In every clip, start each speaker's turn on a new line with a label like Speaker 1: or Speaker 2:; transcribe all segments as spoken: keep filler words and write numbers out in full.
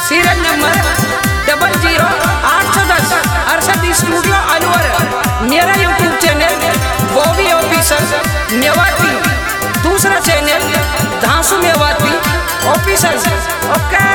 Speaker 1: Serial number double zero आठ सौ दस अरशद स्टूडियो अलवर। मेरा YouTube channel Bobby officer Mewati, दूसरा चैनल धांसू मेवाती ऑफिसर। ओके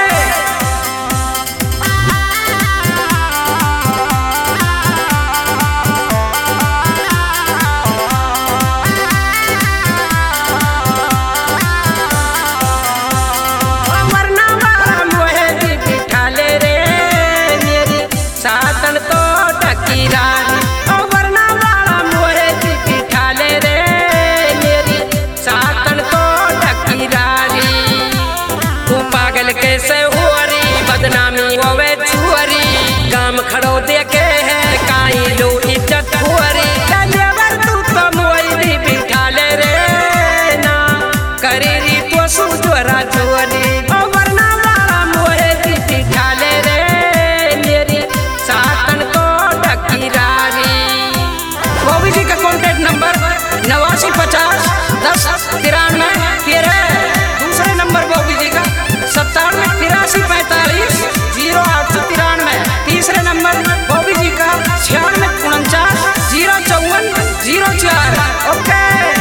Speaker 1: कैसे हुआरी बदनामी होवे छुअरी, गाम खड़ो देखे है काई लो इज्जत हुआरी। कलेवर तू तो मोई बिठा ले रे ना करेरी तो सुजरा छुअरी। ओ वरना वाला मोहे बिठा ले रे मेरी सातन को डकीरारी। बॉबी जी का कॉन्टेक्ट नंबर नवासी पचास दस तिरानवे तेरह। दूसरे नंबर बॉबी जी का सत्तानवे तिरासी पैंतालीस जीरो आठ सौ तिरानवे। तीसरे नंबर बॉबी जी का छियानवे उनचास जीरो चौवन जीरो चार। ओके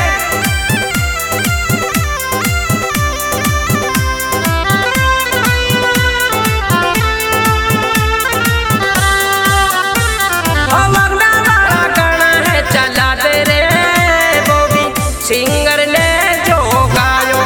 Speaker 1: चला दे रे बॉबी सिंगर ने जो गायो।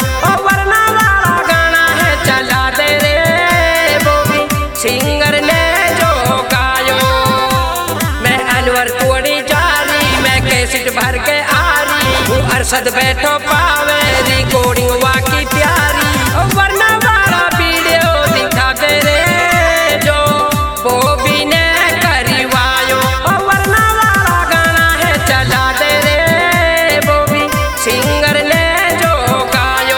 Speaker 1: सिंगर ने जो गायो मैं अलवर तोड़ी जारी, मैं कैसेट भर के आ रही हूँ। अरशद बैठो पावे रिकॉर्डिंग वाकी प्यारी। वरना वाला वीडियो दिखा दे रे जो बॉबी ने करवायो। वरना वाला गाना है चला दे रे बॉबी सिंगर ने जो गायो।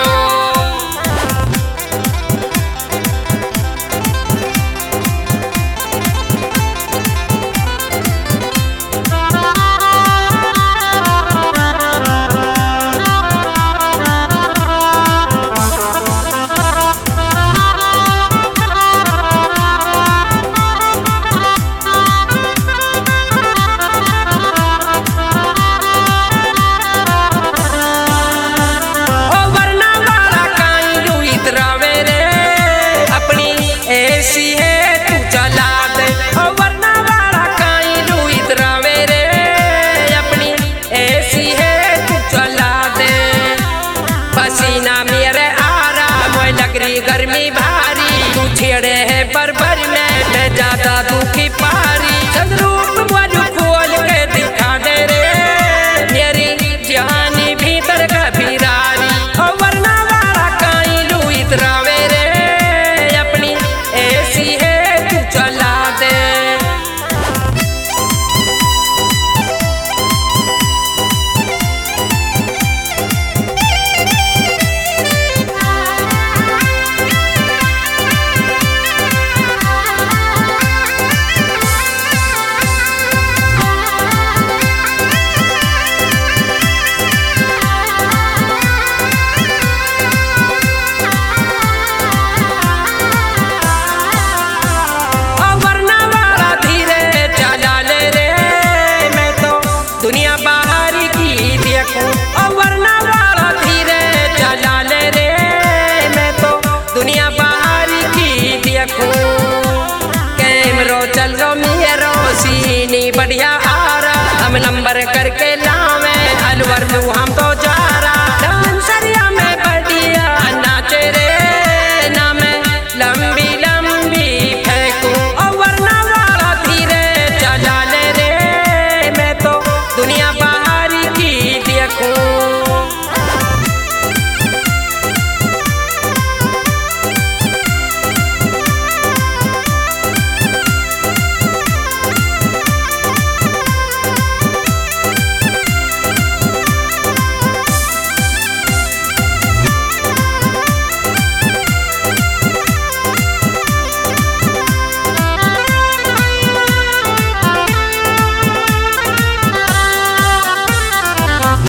Speaker 1: गर्मी भारी तू छेड़े है पर भर में मैं ज्यादा दुखी पारी। चंद्रूप वालू खोल के दिखा दे रे मेरी जहानी भीतर का बिरारी। वरना वाला काई लू इतरावे रे अपनी ऐसी है तू चला दे। बढ़िया आ रहा हम नंबर करके लावे अलवर में हम तो